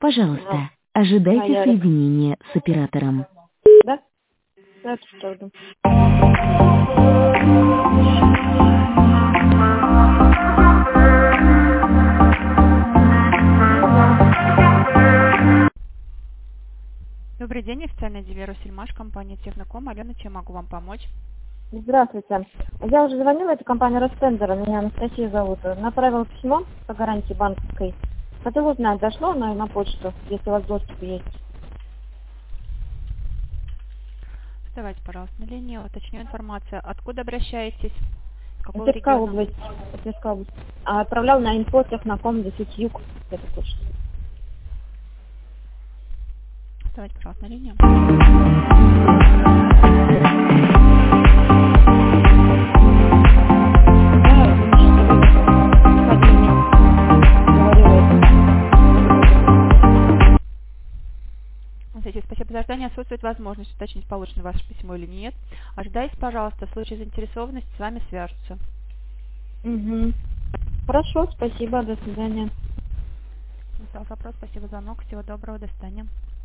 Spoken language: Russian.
Пожалуйста, А ожидайте я... соединения с оператором. Да? Да, это правда. Добрый день, официальный дилер Сельмаш, компания Техноком. Алена, чем могу вам помочь? Здравствуйте. Я уже звонила, это компания Ростендера, меня Анастасия зовут. Направила письмо по гарантии банковской. Хотела узнать, дошло оно на почту, если у вас доступ есть. Давайте, пожалуйста, на линии. Уточню информацию. Откуда обращаетесь? С какого Тверская региона? область. Тверская область. А отправлял на инфо Техноком 10 юг. Это почта. Давайте, пожалуйста, на линии. Смотрите, спасибо за ожидание. Отсутствует возможность уточнить, получено ваше письмо или нет. Ожидайте, пожалуйста, в случае заинтересованности с вами свяжутся. Угу. Хорошо, спасибо, до свидания. Остался вопрос. Спасибо за звонок. Всего доброго. До свидания.